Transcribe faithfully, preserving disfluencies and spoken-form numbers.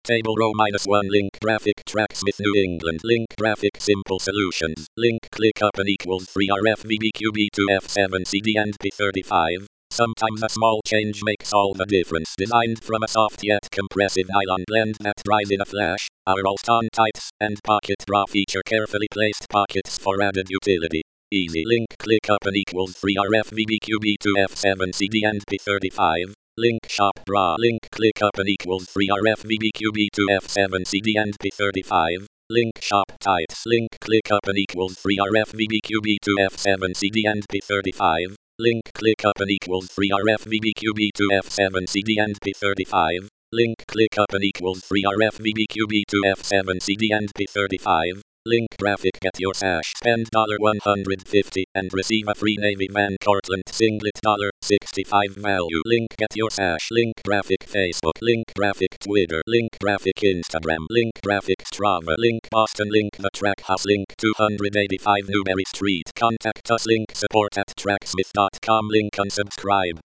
Table row minus one. Link graphic Tracksmith New England. Link graphic Simple Solutions. Link click up and equals three R F V B Q B two F seven C D and P thirty-five. Sometimes a small change makes all the difference. Designed from a soft yet compressive nylon blend that dries in a flash, our Alston tights and pocket bra feature carefully placed pockets for added utility. Easy. Link click up and equals three R F V B Q B two F seven C D and P thirty-five. Link shop bra. Link click up and equals three R F V B Q B two F seven C D and P thirty-five. Link shop tights. Link click up and equals three R F V B Q B two F seven C D and P thirty-five. Link click up and equals three R F V B Q B two F seven C D and P thirty-five. Link click up and equals three R F V B Q B two F seven C D and P thirty-five. Link graphic get your sash. Spend one hundred fifty dollars and receive a free Navy Van Cortland singlet sixty-five value. Link get your sash. Link graphic Facebook. Link graphic Twitter. Link graphic Instagram. Link graphic Strava. Link Boston. Link the Track House. Link two eighty-five Newberry Street. Contact us. Link support at tracksmith dot com. Link unsubscribe.